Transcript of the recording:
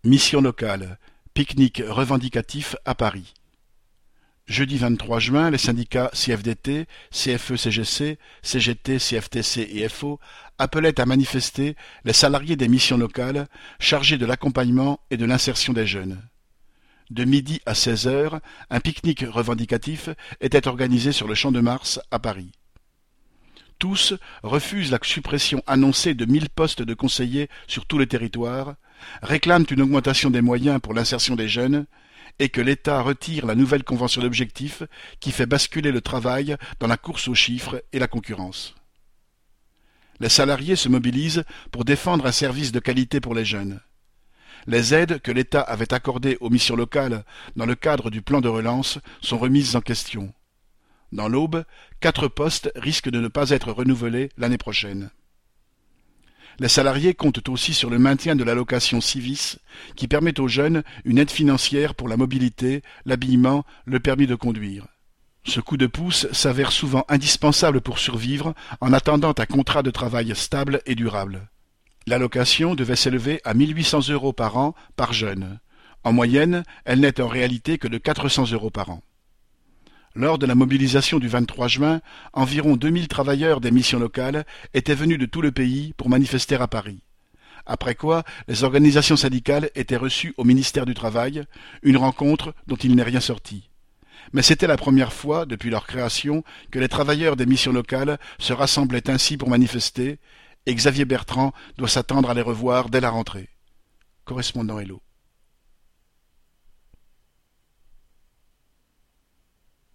Mission locale, pique-nique revendicatif à Paris. Jeudi 23 juin, les syndicats CFDT, CFE-CGC, CGT, CFTC et FO appelaient à manifester les salariés des missions locales chargés de l'accompagnement et de l'insertion des jeunes. De midi à 16 heures, un pique-nique revendicatif était organisé sur le Champ de Mars à Paris. Tous refusent la suppression annoncée de 1000 postes de conseillers sur tout le territoire, réclament une augmentation des moyens pour l'insertion des jeunes et que l'État retire la nouvelle convention d'objectifs qui fait basculer le travail dans la course aux chiffres et la concurrence. Les salariés se mobilisent pour défendre un service de qualité pour les jeunes. Les aides que l'État avait accordées aux missions locales dans le cadre du plan de relance sont remises en question. Dans l'Aube, 4 postes risquent de ne pas être renouvelés l'année prochaine. Les salariés comptent aussi sur le maintien de l'allocation Civis, qui permet aux jeunes une aide financière pour la mobilité, l'habillement, le permis de conduire. Ce coup de pouce s'avère souvent indispensable pour survivre en attendant un contrat de travail stable et durable. L'allocation devait s'élever à 1 800 € par an par jeune. En moyenne, elle n'est en réalité que de 400 € par an. Lors de la mobilisation du 23 juin, environ 2000 travailleurs des missions locales étaient venus de tout le pays pour manifester à Paris. Après quoi, les organisations syndicales étaient reçues au ministère du Travail, une rencontre dont il n'est rien sorti. Mais c'était la première fois, depuis leur création, que les travailleurs des missions locales se rassemblaient ainsi pour manifester, et Xavier Bertrand doit s'attendre à les revoir dès la rentrée. Correspondant Hello.